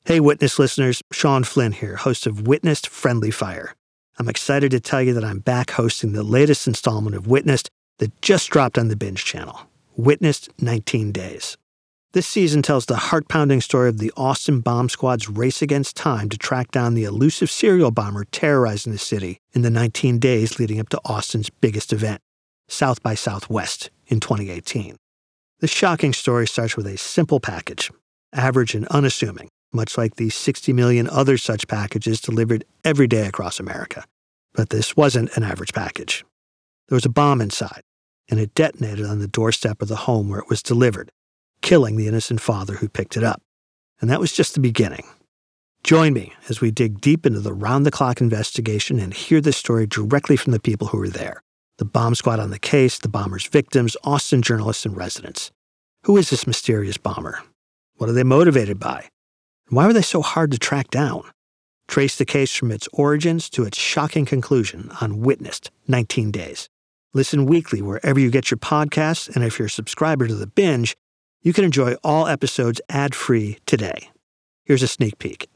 Hey, Witness listeners, Sean Flynn here, host of Witnessed Friendly Fire. I'm excited to tell you that I'm back hosting the latest installment of Witnessed that just dropped on the Binge channel, Witnessed 19 Days. This season tells the heart-pounding story of the Austin Bomb Squad's race against time to track down the elusive serial bomber terrorizing the city in the 19 days leading up to Austin's biggest event, South by Southwest, in 2018. This shocking story starts with a simple package, average and unassuming, much like the 60 million other such packages delivered every day across America. But this wasn't an average package. There was a bomb inside, and it detonated on the doorstep of the home where it was delivered, killing the innocent father who picked it up. And that was just the beginning. Join me as we dig deep into the round-the-clock investigation and hear this story directly from the people who were there. The bomb squad on the case, the bomber's victims, Austin journalists and residents. Who is this mysterious bomber? What are they motivated by? And why were they so hard to track down? Trace the case from its origins to its shocking conclusion on Witnessed 19 Days. Listen weekly wherever you get your podcasts, and if you're a subscriber to The Binge, you can enjoy all episodes ad-free today. Here's a sneak peek.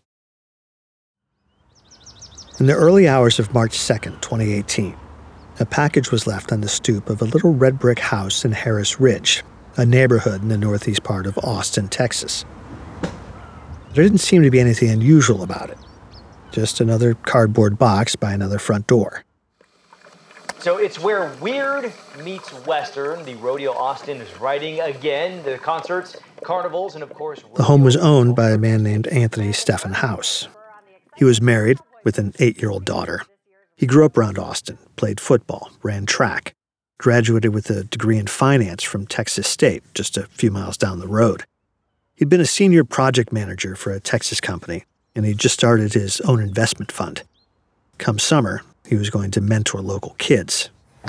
In the early hours of March 2nd, 2018, a package was left on the stoop of a little red brick house in Harris Ridge, a neighborhood in the northeast part of Austin, Texas. There didn't seem to be anything unusual about it. Just another cardboard box by another front door. So it's where weird meets Western. The Rodeo Austin is writing again. The concerts, carnivals, and of course... The home was owned by a man named Anthony Stephen House. He was married with an 8-year-old daughter. He grew up around Austin, played football, ran track, graduated with a degree in finance from Texas State, just a few miles down the road. He'd been a senior project manager for a Texas company, and he'd just started his own investment fund. Come summer, he was going to mentor local kids.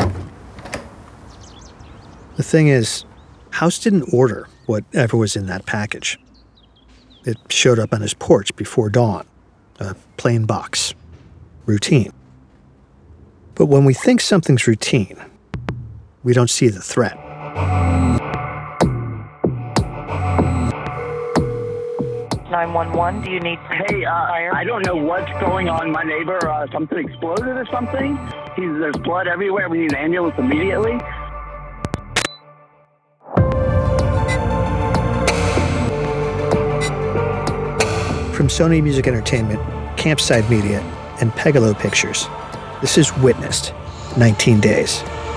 The thing is, House didn't order whatever was in that package. It showed up on his porch before dawn, a plain box. Routine. But when we think something's routine, we don't see the threat. 911, do you need... Hey, I don't know what's going on. My neighbor, something exploded or something. There's blood everywhere. We need an ambulance immediately. From Sony Music Entertainment, Campside Media, and Pegalo Pictures, this is Witnessed 19 Days.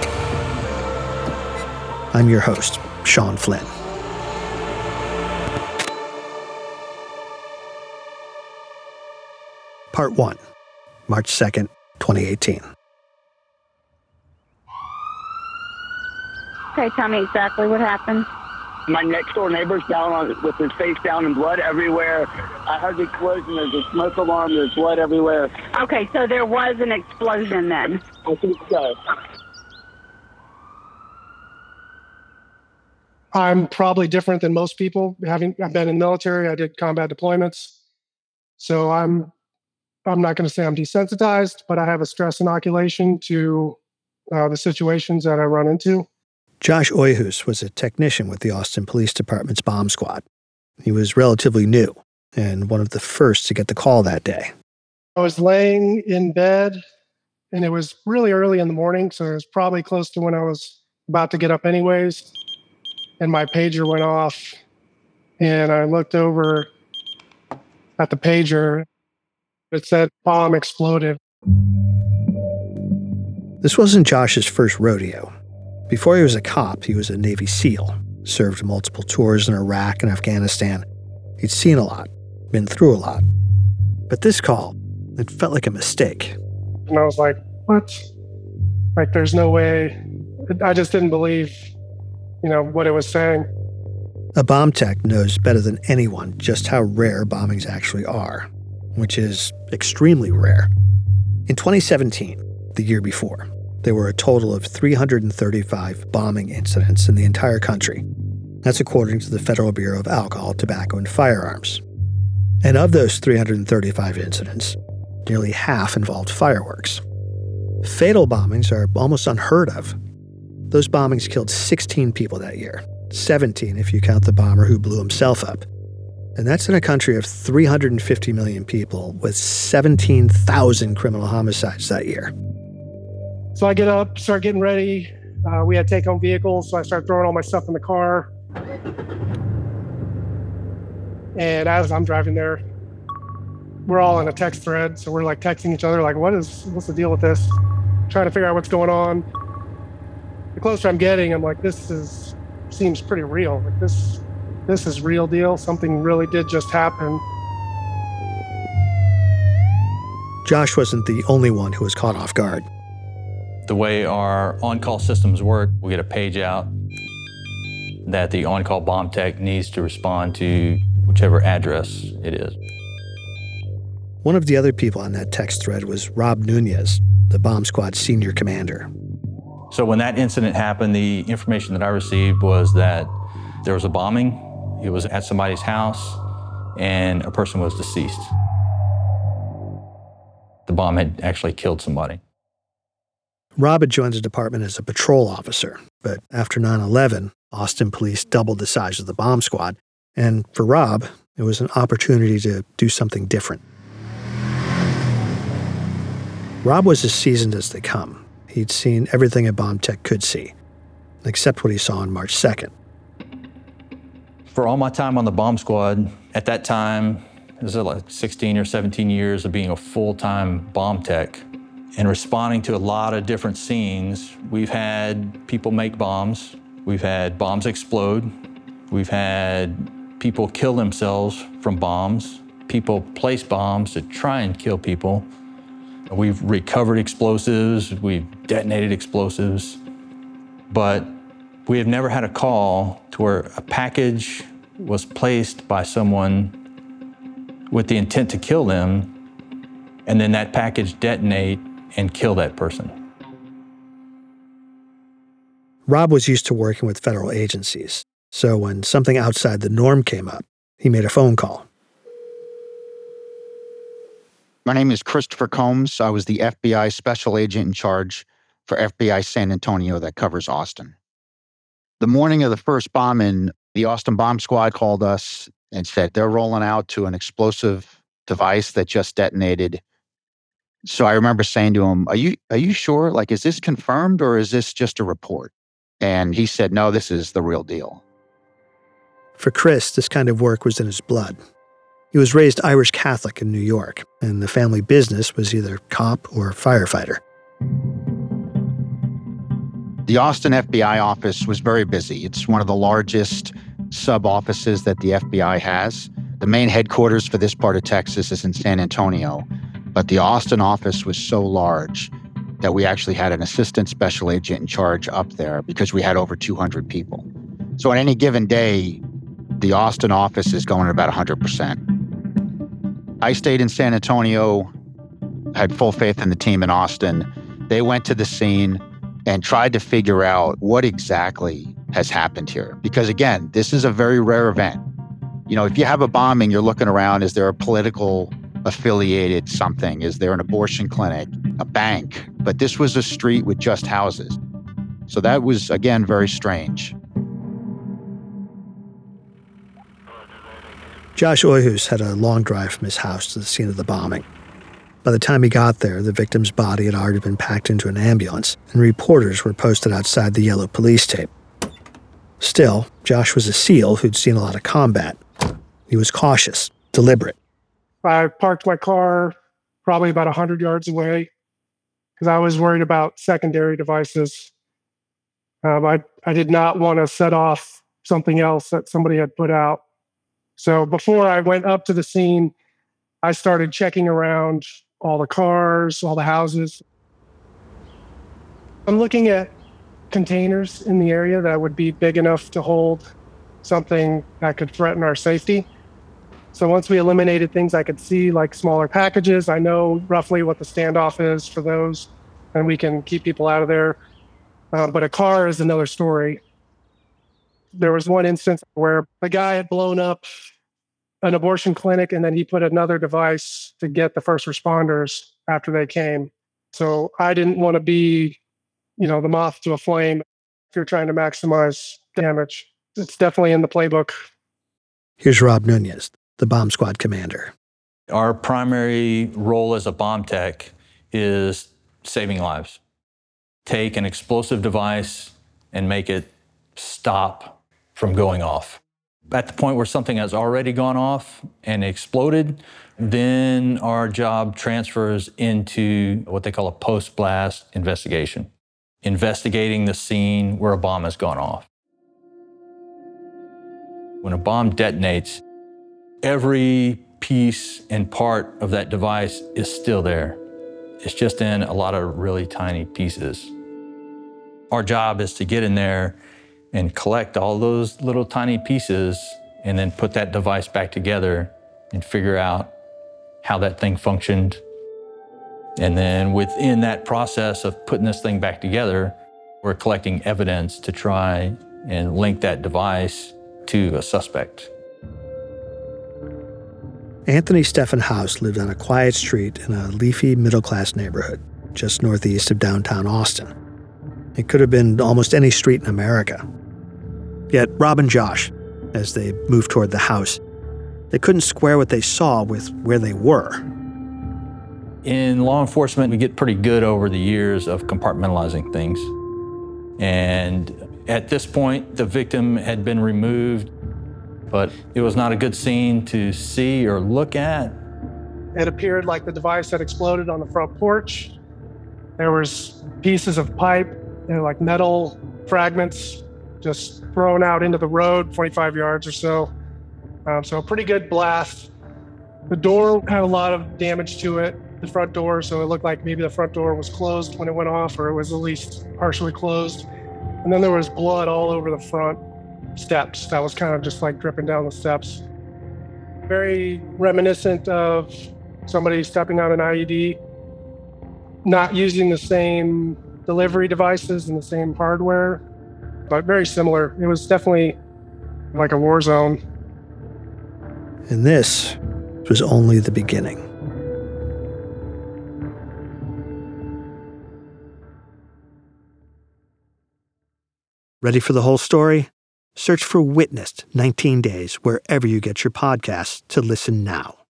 I'm your host, Sean Flynn. Part 1, March 2nd, 2018. Okay, tell me exactly what happened. My next door neighbor's down with his face down and blood everywhere. I heard the explosion. There's a smoke alarm. There's blood everywhere. Okay, so there was an explosion then. I think so. I'm probably different than most people. I've been in the military. I did combat deployments. So I'm not going to say I'm desensitized, but I have a stress inoculation to the situations that I run into. Josh Oyhus was a technician with the Austin Police Department's bomb squad. He was relatively new and one of the first to get the call that day. I was laying in bed, and it was really early in the morning, so it was probably close to when I was about to get up anyways. And my pager went off, and I looked over at the pager. It said, "Bomb exploded." This wasn't Josh's first rodeo. Before he was a cop, he was a Navy SEAL, served multiple tours in Iraq and Afghanistan. He'd seen a lot, been through a lot. But this call, it felt like a mistake. And I was like, what? Like, there's no way. I just didn't believe, what it was saying. A bomb tech knows better than anyone just how rare bombings actually are, which is extremely rare. In 2017, the year before, there were a total of 335 bombing incidents in the entire country. That's according to the Federal Bureau of Alcohol, Tobacco, and Firearms. And of those 335 incidents, nearly half involved fireworks. Fatal bombings are almost unheard of. Those bombings killed 16 people that year, 17 if you count the bomber who blew himself up. And that's in a country of 350 million people with 17,000 criminal homicides that year. So I get up, start getting ready. We had take-home vehicles, so I start throwing all my stuff in the car. And as I'm driving there, we're all in a text thread, so we're like texting each other, like, what's the deal with this? Trying to figure out what's going on. The closer I'm getting, I'm like, seems pretty real. Like this is real deal. Something really did just happen. Josh wasn't the only one who was caught off guard. The way our on-call systems work, we get a page out that the on-call bomb tech needs to respond to whichever address it is. One of the other people on that text thread was Rob Nunez, the bomb squad senior commander. So when that incident happened, the information that I received was that there was a bombing. It was at somebody's house, and a person was deceased. The bomb had actually killed somebody. Rob had joined the department as a patrol officer, but after 9/11, Austin police doubled the size of the bomb squad, and for Rob, it was an opportunity to do something different. Rob was as seasoned as they come. He'd seen everything a bomb tech could see, except what he saw on March 2nd. For all my time on the bomb squad, at that time, it was like 16 or 17 years of being a full-time bomb tech and responding to a lot of different scenes. We've had people make bombs. We've had bombs explode. We've had people kill themselves from bombs. People place bombs to try and kill people. We've recovered explosives. We've detonated explosives. But we have never had a call to where a package was placed by someone with the intent to kill them, and then that package detonate and kill that person. Rob was used to working with federal agencies, so when something outside the norm came up, he made a phone call. My name is Christopher Combs. I was the FBI special agent in charge for FBI San Antonio that covers Austin. The morning of the first bombing, the Austin bomb squad called us and said they're rolling out to an explosive device that just detonated. So I remember saying to him, are you sure? Like, is this confirmed or is this just a report? And he said, no, this is the real deal. For Chris, this kind of work was in his blood. He was raised Irish Catholic in New York, and the family business was either cop or firefighter. The Austin FBI office was very busy. It's one of the largest sub-offices that the FBI has. The main headquarters for this part of Texas is in San Antonio, but the Austin office was so large that we actually had an assistant special agent in charge up there because we had over 200 people. So on any given day, the Austin office is going at about 100%. I stayed in San Antonio, had full faith in the team in Austin. They went to the scene and tried to figure out what exactly has happened here. Because again, this is a very rare event. You know, if you have a bombing, you're looking around, is there a political affiliated something? Is there an abortion clinic, a bank? But this was a street with just houses. So that was, again, very strange. Josh Oyhus had a long drive from his house to the scene of the bombing. By the time he got there, the victim's body had already been packed into an ambulance, and reporters were posted outside the yellow police tape. Still, Josh was a SEAL who'd seen a lot of combat. He was cautious, deliberate. I parked my car probably about 100 yards away because I was worried about secondary devices. I did not want to set off something else that somebody had put out. So before I went up to the scene, I started checking around all the cars, all the houses. I'm looking at containers in the area that would be big enough to hold something that could threaten our safety. So once we eliminated things I could see, like smaller packages, I know roughly what the standoff is for those, and we can keep people out of there. But a car is another story. There was one instance where a guy had blown up an abortion clinic, and then he put another device to get the first responders after they came. So I didn't want to be, the moth to a flame. If you're trying to maximize damage, it's definitely in the playbook. Here's Rob Nunez, the bomb squad commander. Our primary role as a bomb tech is saving lives. Take an explosive device and make it stop from going off. At the point where something has already gone off and exploded, then our job transfers into what they call a post-blast investigation, investigating the scene where a bomb has gone off. When a bomb detonates, every piece and part of that device is still there. It's just in a lot of really tiny pieces. Our job is to get in there and collect all those little tiny pieces and then put that device back together and figure out how that thing functioned. And then within that process of putting this thing back together, we're collecting evidence to try and link that device to a suspect. Anthony Stephenhaus lived on a quiet street in a leafy middle-class neighborhood just northeast of downtown Austin. It could have been almost any street in America. Yet Rob and Josh, as they moved toward the house, they couldn't square what they saw with where they were. In law enforcement, we get pretty good over the years of compartmentalizing things. And at this point, the victim had been removed, but it was not a good scene to see or look at. It appeared like the device had exploded on the front porch. There was pieces of pipe, like metal fragments, just thrown out into the road, 25 yards or so. So a pretty good blast. The door had a lot of damage to it, the front door, so it looked like maybe the front door was closed when it went off, or it was at least partially closed. And then there was blood all over the front steps that was kind of just like dripping down the steps. Very reminiscent of somebody stepping on an IED, not using the same delivery devices and the same hardware, but very similar. It was definitely like a war zone. And this was only the beginning. Ready for the whole story? Search for Witnessed 19 Days wherever you get your podcasts to listen now.